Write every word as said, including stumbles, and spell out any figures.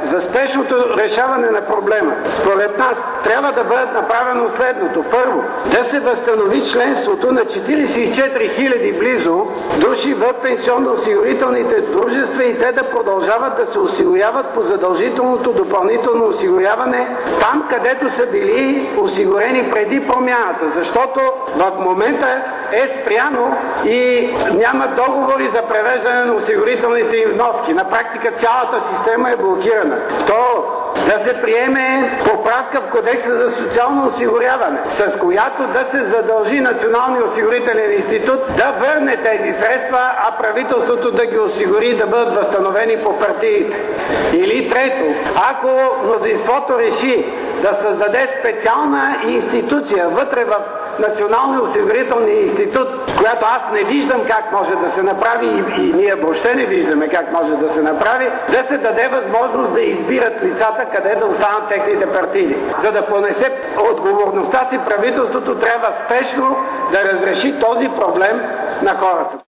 за спешното решаване на проблема, според нас, трябва да бъде направено следното. Първо, да се възстанови членството на четиридесет и четири хиляди близо души в пенсионно-осигурителните дружества и те да продължават да се осигуряват по задължителното допълнително осигуряване там, където са били осигурени преди промяната, защото в момента е спряно и няма договори за превеждане на осигурителните им вноски. На практика цялата система е блокирана. Второ, да се приеме поправка в Кодекса за социално осигуряване, с която да се задължи Националния осигурителен институт да върне тези средства, а правителството да ги осигури да бъдат възстановени по партиите. Или трето, ако мнозинството реши да създаде специална институция вътре в Националния осигурителния институт, която аз не виждам как може да се направи и, и ние въобще не виждаме как може да се направи, да се даде възможност да избират лицата къде да останат техните партиди. За да понесе отговорността си, правителството трябва спешно да разреши този проблем на хората.